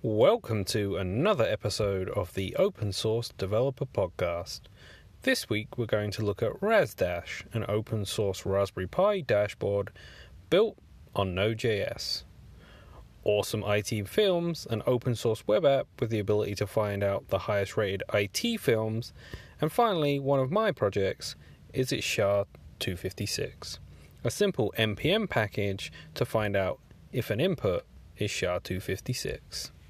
Welcome to another episode of the Open Source Developer Podcast. This week we're going to look at RasDash, an open source Raspberry Pi dashboard built on Node.js. Awesome IT films, an open source web app with the ability to find out the highest rated IT films, and finally one of my projects is its SHA-256, a simple npm package to find out if an input is SHA-256.